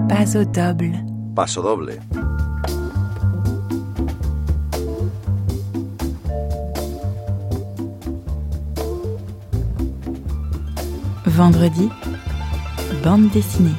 Paso doble. Paso doble. Vendredi, bande dessinée.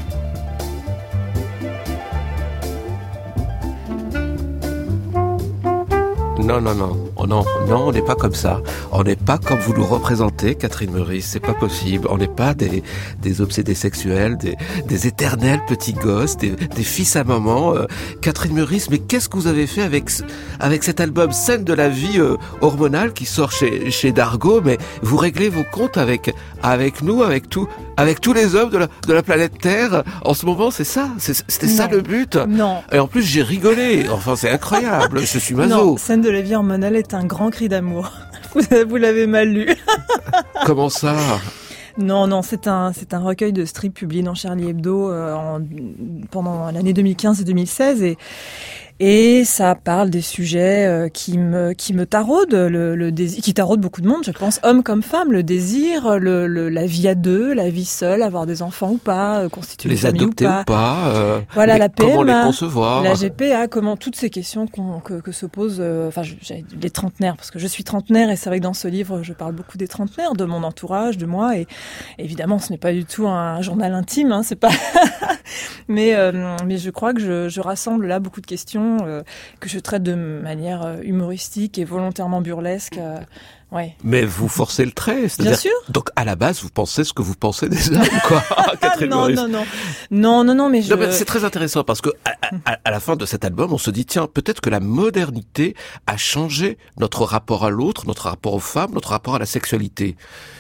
Non, on n'est pas comme ça. On n'est pas comme vous nous représentez, Catherine Meurice, c'est pas possible. On n'est pas des obsédés sexuels, des éternels petits gosses, des fils à maman. Catherine Meurice, mais qu'est-ce que vous avez fait avec cet album Scène de la vie hormonale qui sort chez Dargaud? Mais vous réglez vos comptes avec nous, avec tous les hommes de la planète Terre en ce moment, c'est ça? C'était ça le but? Non. Et en plus, j'ai rigolé. Enfin, c'est incroyable. Je suis maso. Non, Scène de la vie hormonale est un grand cri d'amour. Vous l'avez mal lu. Comment ça? Non, c'est un recueil de strips publié dans Charlie Hebdo pendant l'année 2015 et 2016 et ça parle des sujets qui me taraudent, le désir, qui taraudent beaucoup de monde, je pense, hommes comme femmes, le désir, la vie à deux, la vie seule, avoir des enfants ou pas, constituer une famille ou pas. Les adopter ou pas, voilà, la PMA, comment les concevoir, la GPA, comment toutes ces questions que se posent, les trentenaires, parce que je suis trentenaire et c'est vrai que dans ce livre, je parle beaucoup des trentenaires, de mon entourage, de moi, et évidemment, ce n'est pas du tout un journal intime, hein, c'est pas, mais je crois que je rassemble là beaucoup de questions que je traite de manière humoristique et volontairement burlesque. Ouais. Mais vous forcez le trait, bien sûr. Donc à la base, vous pensez ce que vous pensez des hommes, quoi. Catherine non, Meurice. Non, mais c'est très intéressant parce que à la fin de cet album, on se dit tiens, peut-être que la modernité a changé notre rapport à l'autre, notre rapport aux femmes, notre rapport à la sexualité.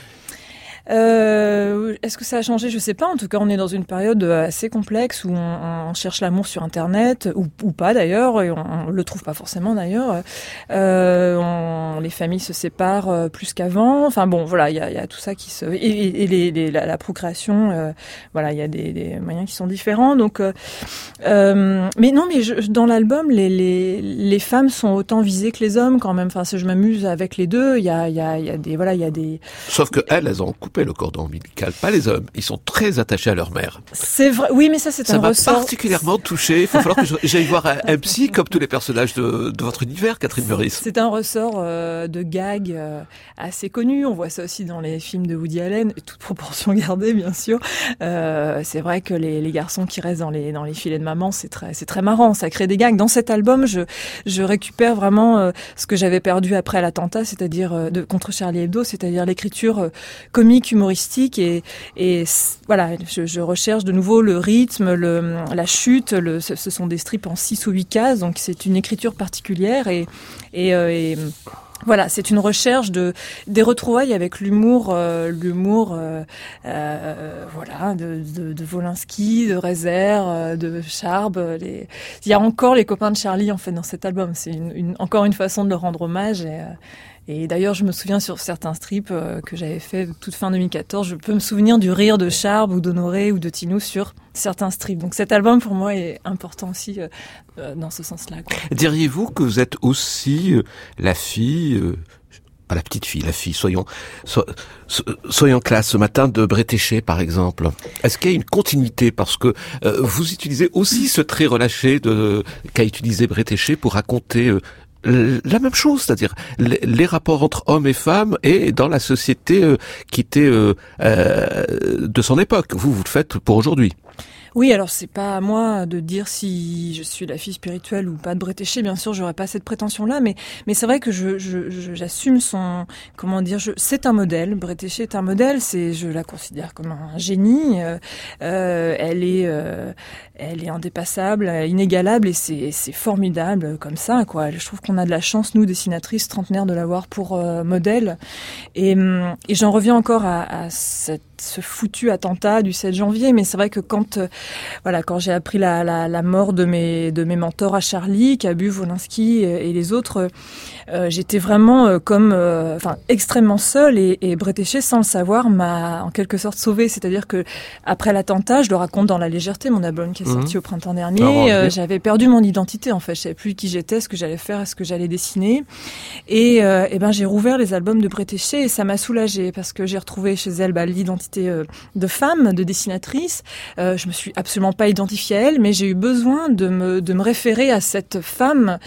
Est-ce que ça a changé? Je sais pas. En tout cas, on est dans une période assez complexe où on cherche l'amour sur Internet ou pas d'ailleurs, et on le trouve pas forcément d'ailleurs. Les familles se séparent plus qu'avant. Enfin bon, voilà, il y a tout ça qui se et la procréation. Voilà, il y a des moyens qui sont différents. Donc, mais non, mais dans l'album, les femmes sont autant visées que les hommes quand même. Enfin, si je m'amuse avec les deux, il y a des. Sauf que elles ont coupé le cordon ombilical, pas les hommes. Ils sont très attachés à leur mère. C'est vrai. Oui, mais ça un ressort. Ça m'a particulièrement touché. Il va falloir que j'aille voir un psy comme tous les personnages de votre univers, Catherine Meurice. C'est un ressort de gag assez connu. On voit ça aussi dans les films de Woody Allen, toute proportion gardée, bien sûr. C'est vrai que les garçons qui restent dans les filets de maman, c'est très marrant. Ça crée des gags. Dans cet album, je récupère vraiment ce que j'avais perdu après l'attentat, c'est-à-dire contre Charlie Hebdo, c'est-à-dire l'écriture comique, humoristique et voilà, je recherche de nouveau le rythme, la chute, ce sont des strips en 6 ou 8 cases, donc c'est une écriture particulière et voilà, c'est une recherche des retrouvailles avec l'humour voilà, de Wolinski, de Rezer, de Charb. Il y a encore les copains de Charlie en fait dans cet album. C'est encore une façon de leur rendre hommage et d'ailleurs, je me souviens sur certains strips que j'avais fait toute fin 2014, je peux me souvenir du rire de Charb ou d'Honoré ou de Tinou sur certains strips. Donc cet album, pour moi, est important aussi dans ce sens-là, quoi. Diriez-vous que vous êtes aussi la fille... pas la petite fille, la fille, soyons classe, ce matin de Bretéché, par exemple. Est-ce qu'il y a une continuité? Parce que vous utilisez aussi ce trait relâché qu'a utilisé Bretéché pour raconter la même chose, c'est-à-dire les rapports entre hommes et femmes et dans la société qui était de son époque. Vous le faites pour aujourd'hui. Oui, alors c'est pas à moi de dire si je suis la fille spirituelle ou pas de Bretéché. Bien sûr, j'aurais pas cette prétention-là, mais c'est vrai que j'assume c'est un modèle. Bretéché est un modèle. Je la considère comme un génie. Elle est indépassable, inégalable, et c'est formidable comme ça, quoi. Je trouve qu'on a de la chance, nous, dessinatrices trentenaires, de l'avoir pour modèle. Et j'en reviens encore à ce foutu attentat du 7 janvier, mais c'est vrai que quand j'ai appris la mort de mes mentors à Charlie, Cabu, Wolinski et les autres, j'étais vraiment extrêmement seule, et Bretéché, sans le savoir, m'a en quelque sorte sauvée. C'est-à-dire que après l'attentat, je le raconte dans La Légèreté, mon album qui est sorti au printemps dernier, j'avais perdu mon identité, en fait. Je savais plus qui j'étais, ce que j'allais faire, ce que j'allais dessiner. Et j'ai rouvert les albums de Bretéché et ça m'a soulagée parce que j'ai retrouvé chez elle l'identité d'identité de femme, de dessinatrice. Je me suis absolument pas identifiée à elle, mais j'ai eu besoin de me référer à cette femme,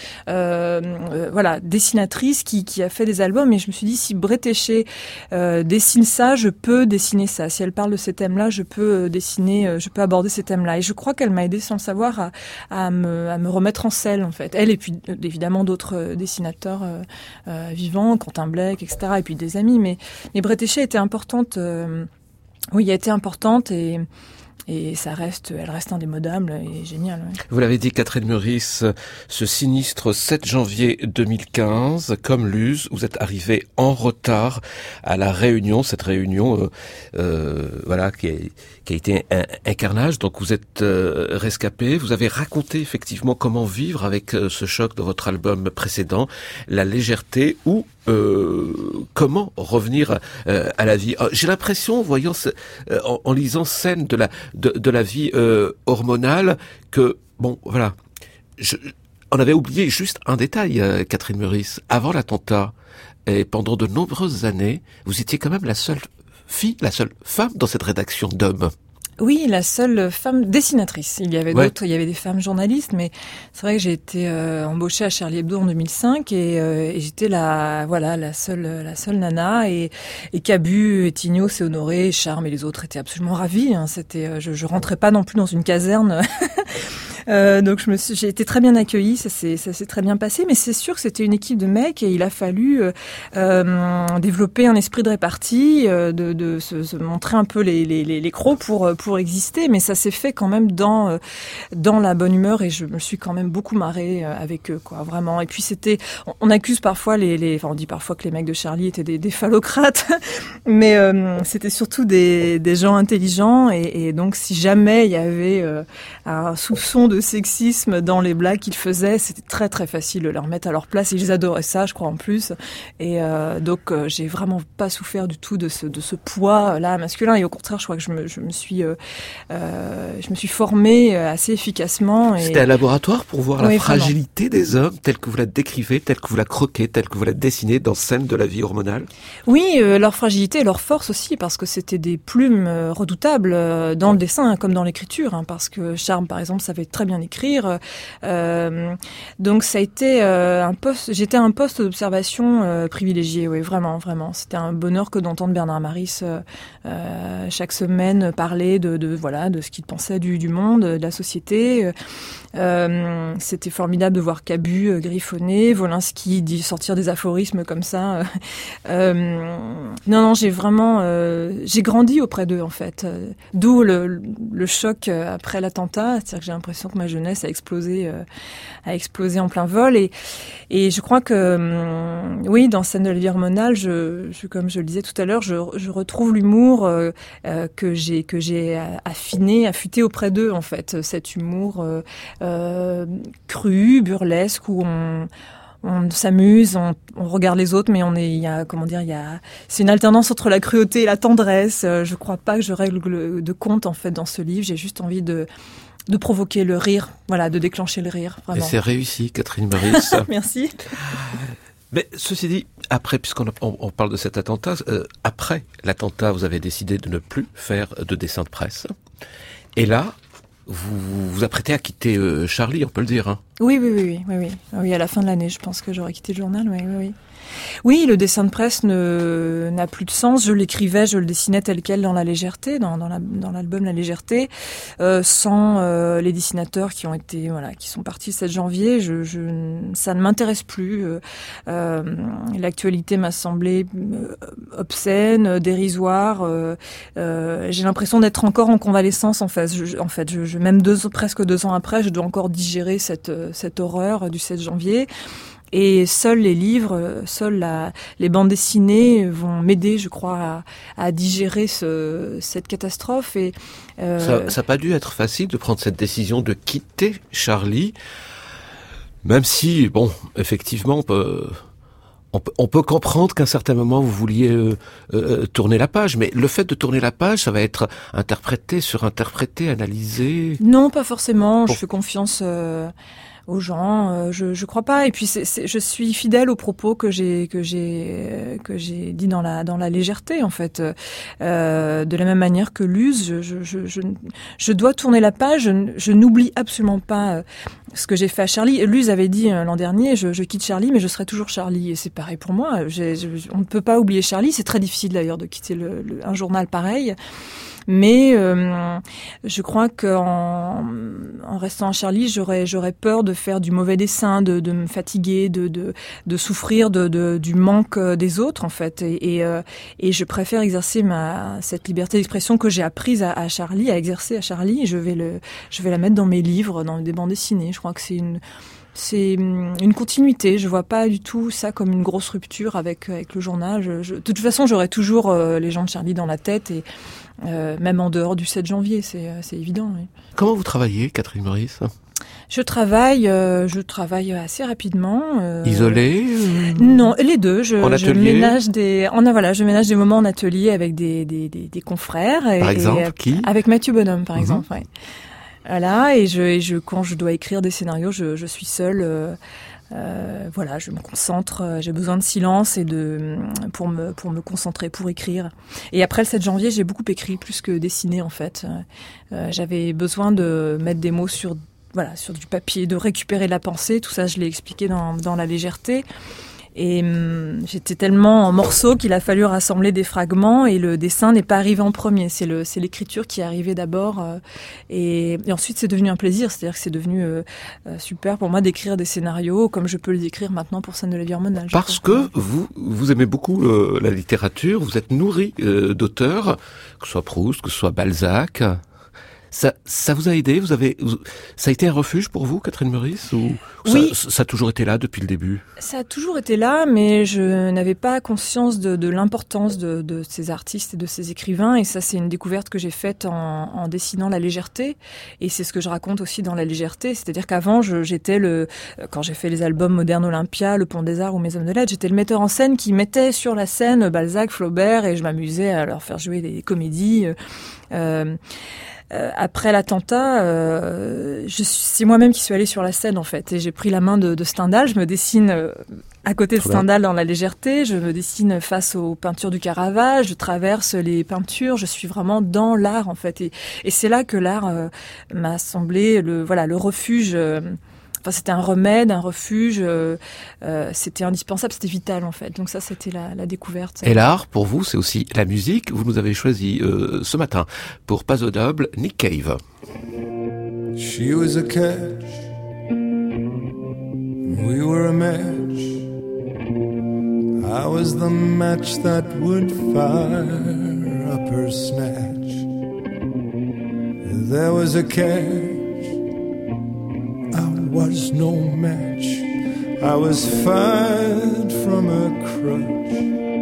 voilà, dessinatrice qui a fait des albums. Et je me suis dit, si Bretéché dessine ça, je peux dessiner ça. Si elle parle de ces thèmes-là, je peux aborder ces thèmes-là. Et je crois qu'elle m'a aidée sans le savoir à me remettre en selle, en fait. Elle et puis évidemment d'autres dessinateurs vivants, Quentin Blake, etc. Et puis des amis. Mais Bretéché était importante. Oui, elle a été importante et elle reste indémodable et géniale. Ouais. Vous l'avez dit, Catherine Meurice, ce sinistre 7 janvier 2015, comme Luz, vous êtes arrivée en retard à la réunion, cette réunion, voilà, qui a été un carnage. Donc vous êtes rescapée. Vous avez raconté effectivement comment vivre avec ce choc de votre album précédent, la légèreté ou comment revenir à la vie. J'ai l'impression, voyant en lisant scène de la vie hormonale, que bon, voilà, on avait oublié juste un détail, Catherine Meurice. Avant l'attentat et pendant de nombreuses années, vous étiez quand même la seule femme dans cette rédaction d'hommes. Oui, la seule femme dessinatrice. Il y avait d'autres, il y avait des femmes journalistes, mais c'est vrai que j'ai été embauchée à Charlie Hebdo en 2005 et j'étais la seule nana et Cabu, et Tignos et Honoré, et Charme et les autres étaient absolument ravis. Hein. Je rentrais pas non plus dans une caserne. Donc j'ai été très bien accueillie, ça s'est très bien passé, mais c'est sûr que c'était une équipe de mecs et il a fallu développer un esprit de répartie, de se montrer un peu les crocs pour exister, mais ça s'est fait quand même dans la bonne humeur et je me suis quand même beaucoup marrée avec eux, quoi, vraiment. Et puis on accuse parfois on dit parfois que les mecs de Charlie étaient des phallocrates, mais c'était surtout des gens intelligents et donc si jamais il y avait un soupçon de sexisme dans les blagues qu'ils faisaient, c'était très très facile de leur mettre à leur place. Ils adoraient ça, je crois, en plus. Et donc j'ai vraiment pas souffert du tout de ce poids là masculin. Et au contraire, je crois que je me suis formée assez efficacement. C'était un laboratoire pour voir la fragilité des hommes telle que vous la décrivez, telle que vous la croquez, telle que vous la dessinez dans Scène de la vie hormonale. Oui, leur fragilité et leur force aussi, parce que c'était des plumes redoutables dans le dessin hein, comme dans l'écriture. Hein, parce que Charme, par exemple, savait très bien écrire. Donc ça a été j'étais un poste d'observation privilégié, oui, vraiment, vraiment. C'était un bonheur que d'entendre Bernard Maris chaque semaine parler de ce qu'il pensait du monde, de la société. C'était formidable de voir Cabu griffonner, Wolinski sortir des aphorismes comme ça. Non, j'ai vraiment j'ai grandi auprès d'eux en fait. D'où le choc après l'attentat, c'est-à-dire que j'ai l'impression que ma jeunesse a explosé en plein vol et je crois que oui, dans Scène de la vie hormonale, comme je le disais tout à l'heure, je retrouve l'humour que j'ai affûté auprès d'eux en fait, cet humour cru, burlesque où on s'amuse, on regarde les autres, mais c'est une alternance entre la cruauté et la tendresse. Je crois pas que je règle de compte en fait dans ce livre. J'ai juste envie de provoquer le rire, voilà, de déclencher le rire. Vraiment. Et c'est réussi, Catherine Meurice. Merci. Mais ceci dit, après, puisqu'on parle de cet attentat, après l'attentat, vous avez décidé de ne plus faire de dessin de presse. Et là, vous vous apprêtez à quitter Charlie, on peut le dire. Hein. Oui, à la fin de l'année, je pense que j'aurais quitté le journal, oui. Oui, le dessin de presse n'a plus de sens. Je l'écrivais, je le dessinais tel quel dans la légèreté, dans l'album La Légèreté, sans les dessinateurs qui sont partis le 7 janvier. Ça ne m'intéresse plus. L'actualité m'a semblé obscène, dérisoire. J'ai l'impression d'être encore en convalescence. En fait, même presque 2 ans après, je dois encore digérer cette horreur du 7 janvier. Et seuls les livres, les bandes dessinées vont m'aider, je crois, à digérer cette catastrophe. Et ça n'a pas dû être facile de prendre cette décision de quitter Charlie, même si, bon, effectivement, on peut comprendre qu'à un certain moment vous vouliez tourner la page, mais le fait de tourner la page, ça va être interprété, surinterprété, analysé. Non, pas forcément. Je fais confiance aux gens. Je crois pas. Et puis je suis fidèle aux propos que j'ai dit dans la légèreté en fait. De la même manière que Luz, je dois tourner la page. Je n'oublie absolument pas ce que j'ai fait à Charlie. Luz avait dit l'an dernier, je quitte Charlie, mais je serai toujours Charlie. Et c'est pareil pour moi. On ne peut pas oublier Charlie. C'est très difficile d'ailleurs de quitter un journal pareil. Mais je crois qu'en restant à Charlie, j'aurais peur de faire du mauvais dessin, de me fatiguer, de souffrir du manque des autres en fait. Et je préfère exercer cette liberté d'expression que j'ai apprise à Charlie, à exercer à Charlie. Et je vais la mettre dans mes livres, dans des bandes dessinées. Je crois que c'est une continuité. Je vois pas du tout ça comme une grosse rupture avec le journal. De toute façon, j'aurai toujours les gens de Charlie dans la tête et même en dehors du 7 janvier, c'est évident. Oui. Comment vous travaillez, Catherine Meurice ? Je travaille assez rapidement. Isolée Non, les deux. En atelier ? Je ménage des moments en atelier avec des confrères. Par exemple, qui ? Avec Mathieu Bonhomme, par exemple. Ouais. Voilà, et quand je dois écrire des scénarios, je suis seule. Je me concentre, j'ai besoin de silence et pour me concentrer, pour écrire. Et après le 7 janvier, j'ai beaucoup écrit, plus que dessiné en fait. J'avais besoin de mettre des mots sur du papier, de récupérer la pensée. Tout ça, je l'ai expliqué dans la légèreté. Et j'étais tellement en morceaux qu'il a fallu rassembler des fragments et le dessin n'est pas arrivé en premier. C'est l'écriture qui est arrivée d'abord et ensuite c'est devenu un plaisir. C'est-à-dire que c'est devenu super pour moi d'écrire des scénarios comme je peux les écrire maintenant pour Scène de la vie hormonale. Parce que vous aimez beaucoup la littérature, vous êtes nourri d'auteurs, que ce soit Proust, que ce soit Balzac. Ça vous a aidé ? Ça a été un refuge pour vous, Catherine Meurice, ou oui. Ça a toujours été là depuis le début ? Ça a toujours été là, mais je n'avais pas conscience de l'importance de ces artistes et de ces écrivains. Et ça, c'est une découverte que j'ai faite en dessinant la légèreté. Et c'est ce que je raconte aussi dans la légèreté. C'est-à-dire qu'avant, quand j'ai fait les albums Moderne Olympia, Le Pont des Arts ou Mes Hommes de Lettres, j'étais le metteur en scène qui mettait sur la scène Balzac, Flaubert, et je m'amusais à leur faire jouer des comédies. Après l'attentat, c'est moi-même qui suis allée sur la scène en fait, et j'ai pris la main de Stendhal. Je me dessine à côté de Stendhal dans la légèreté, je me dessine face aux peintures du Caravage, je traverse les peintures, je suis vraiment dans l'art en fait, et c'est là que l'art m'a semblé le refuge. C'était un remède, un refuge, c'était indispensable, c'était vital en fait. Donc ça, c'était la découverte. Et l'art, pour vous, c'est aussi la musique. Vous nous avez choisi ce matin pour Pas audible, Nick Cave. She was a catch, we were a match. I was the match that would fire up her snatch. There was a catch, was no match. I was fired from a crutch.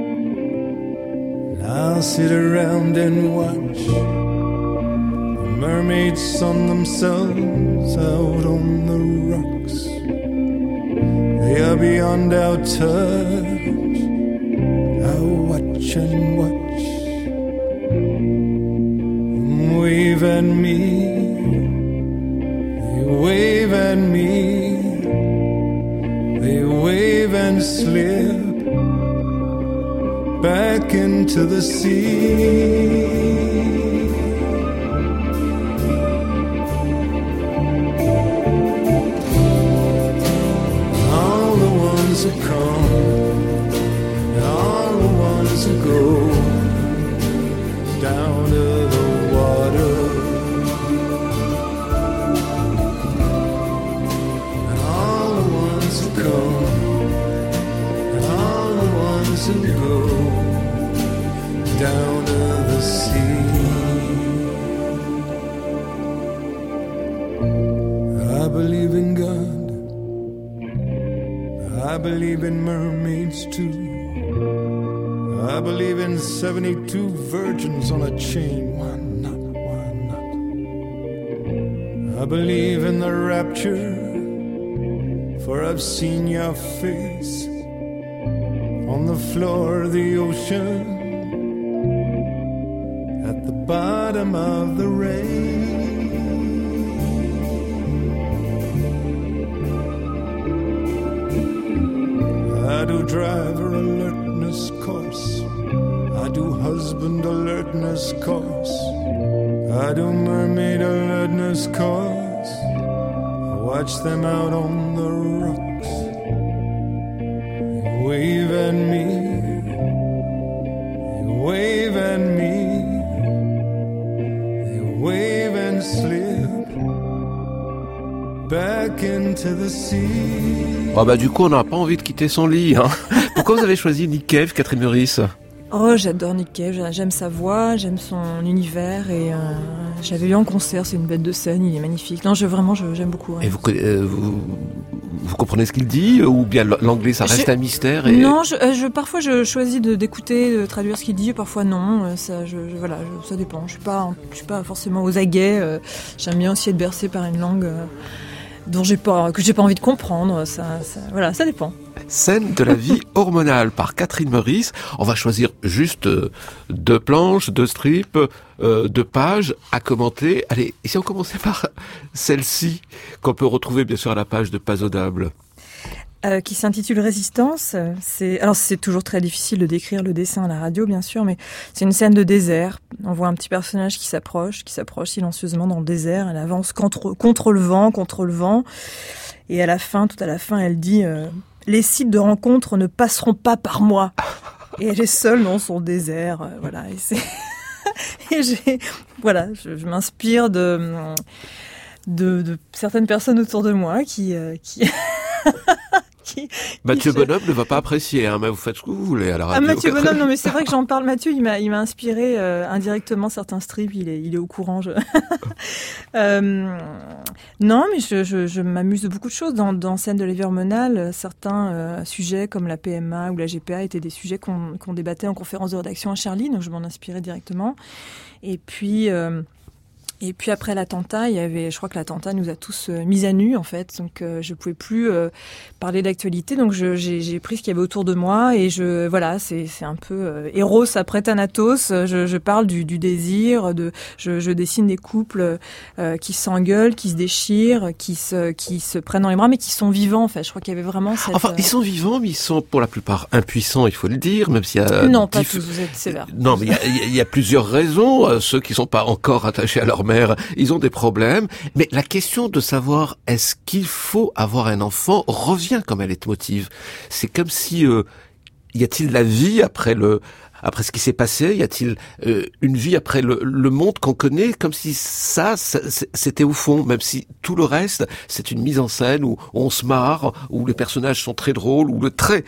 Now sit around and watch the mermaids sun themselves out on the rocks. They are beyond our touch. I watch and watch. Wave at me, wave at me, they wave and slip back into the sea. All the ones who come and all the ones who go down to the water. To go down to the sea. I believe in God, I believe in mermaids too. I believe in 72 virgins on a chain. Why not? Why not? I believe in the rapture, for I've seen your face on the floor of the ocean, at the bottom of the rain. I do driver alertness course. I do husband alertness course. I do mermaid alertness course. I watch them out on the rocks. They wave at me. They wave at me. They wave and slip back into the sea. Oh bah du coup on n'a pas envie de quitter son lit. Hein. Pourquoi vous avez choisi Nick Cave, Catherine Meurice ? Oh, j'adore Nick Cave, j'aime sa voix, j'aime son univers et j'avais eu en concert, c'est une bête de scène, il est magnifique. Non, j'aime beaucoup. Ouais. Et vous comprenez ce qu'il dit ou bien l'anglais ça reste un mystère et... Non, parfois je choisis d'écouter, de traduire ce qu'il dit, parfois non. Ça dépend. Je suis pas forcément aux aguets. J'aime bien aussi être bercée par une langue que j'ai pas envie de comprendre. Ça dépend. Scène de la vie hormonale par Catherine Meurice. On va choisir juste 2 planches, 2 strips, 2 pages à commenter. Allez, et si on commençait par celle-ci, qu'on peut retrouver bien sûr à la page de Pas Audible. Qui s'intitule Résistance. C'est toujours très difficile de décrire le dessin à la radio, bien sûr, mais c'est une scène de désert. On voit un petit personnage qui s'approche silencieusement dans le désert. Elle avance contre le vent. Et tout à la fin, elle dit les sites de rencontres ne passeront pas par moi. Et elle est seule dans son désert. Voilà. Je m'inspire de certaines personnes autour de moi qui Mathieu Bonhomme ne va pas apprécier, hein, mais vous faites ce que vous voulez à la radio. Mathieu Bonhomme, non mais c'est vrai que j'en parle. Mathieu, il m'a inspiré indirectement certains strips. Il est au courant. Non, mais je m'amuse de beaucoup de choses dans Scène de la vie hormonale. Certains sujets comme la PMA ou la GPA étaient des sujets qu'on débattait en conférence de rédaction à Charlie, donc je m'en inspirais directement. Et puis après l'attentat, je crois que l'attentat nous a tous mis à nu en fait, donc je pouvais plus parler d'actualité, donc j'ai pris ce qu'il y avait autour de moi et c'est un peu Eros après Thanatos. Je parle du désir, je dessine des couples qui s'engueulent, qui se déchirent, qui se prennent dans les bras, mais qui sont vivants en fait. Je crois qu'il y avait vraiment cette... Enfin, ils sont vivants, mais ils sont pour la plupart impuissants, il faut le dire, même s'il y a... Non, pas tous, vous êtes sévère. Non, mais il y a plusieurs raisons. Ceux qui sont pas encore attachés à leur mère, ils ont des problèmes. Mais la question de savoir est-ce qu'il faut avoir un enfant revient comme elle est motive. C'est comme si y a-t-il la vie après ce qui s'est passé? Y a-t-il une vie après le monde qu'on connaît? Comme si ça c'était au fond, même si tout le reste c'est une mise en scène où on se marre, où les personnages sont très drôles, où le trait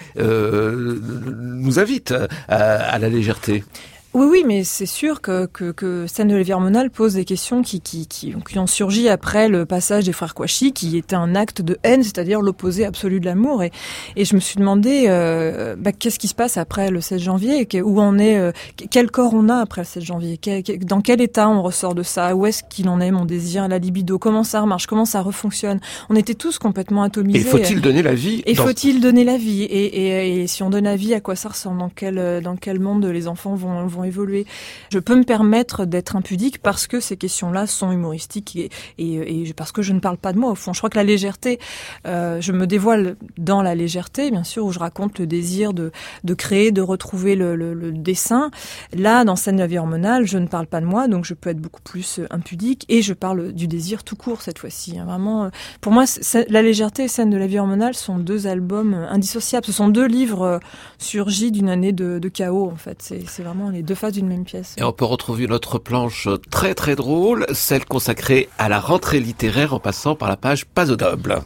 nous invite à la légèreté. Oui, mais c'est sûr que Scène de la vie hormonale pose des questions qui ont surgi après le passage des frères Kouachi, qui était un acte de haine, c'est-à-dire l'opposé absolu de l'amour. Et je me suis demandé, qu'est-ce qui se passe après le 16 janvier? Où on est, quel corps on a après le 16 janvier? Dans quel état on ressort de ça? Où est-ce qu'il en est, mon désir, la libido? Comment ça remarche? Comment ça refonctionne? On était tous complètement atomisés. Et faut-il donner la vie? Faut-il donner la vie? Et si on donne la vie, à quoi ça ressemble? Dans quel monde les enfants vont évoluer. Je peux me permettre d'être impudique parce que ces questions-là sont humoristiques et parce que je ne parle pas de moi au fond. Je crois que la légèreté, je me dévoile dans la légèreté, bien sûr, où je raconte le désir de créer, de retrouver le dessin. Là, dans Scène de la vie hormonale, je ne parle pas de moi, donc je peux être beaucoup plus impudique et je parle du désir tout court cette fois-ci. Vraiment, pour moi, la légèreté et Scène de la vie hormonale sont 2 albums indissociables. Ce sont 2 livres surgis d'une année de chaos, en fait. C'est vraiment les 2 faces d'une même pièce. Et on peut retrouver notre planche très très drôle, celle consacrée à la rentrée littéraire en passant par la page Pas Audible.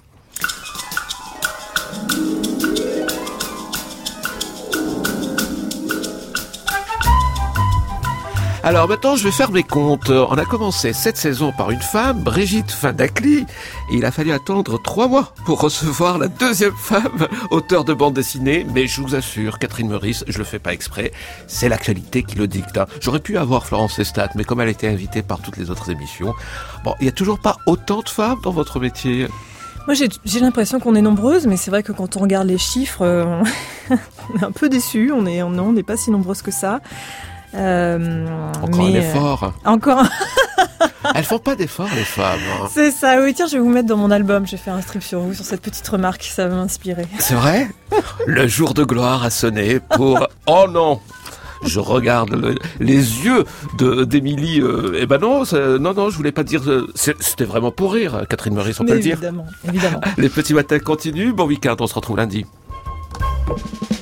Alors maintenant, je vais faire mes comptes. On a commencé cette saison par une femme, Brigitte Findakli, et il a fallu attendre 3 mois pour recevoir la 2e femme, auteure de bande dessinée. Mais je vous assure, Catherine Meurice, je le fais pas exprès, c'est l'actualité qui le dicte. J'aurais pu avoir Florence Lestat, mais comme elle a été invitée par toutes les autres émissions, il y a toujours pas autant de femmes dans votre métier. Moi, j'ai l'impression qu'on est nombreuses, mais c'est vrai que quand on regarde les chiffres, on est un peu déçus. On n'est pas si nombreuses que ça. Encore un effort. Encore. Elles font pas d'efforts, les femmes. Hein. C'est ça, oui, tiens, je vais vous mettre dans mon album, je vais faire un strip sur vous, sur cette petite remarque, ça va m'inspirer. C'est vrai? Le jour de gloire a sonné pour... Oh non! Je regarde les yeux d'Émilie. Eh ben non, non, je voulais pas dire... C'était vraiment pour rire, Catherine Meurice, on peut le dire. Évidemment. Les petits matins continuent. Bon week-end, on se retrouve lundi.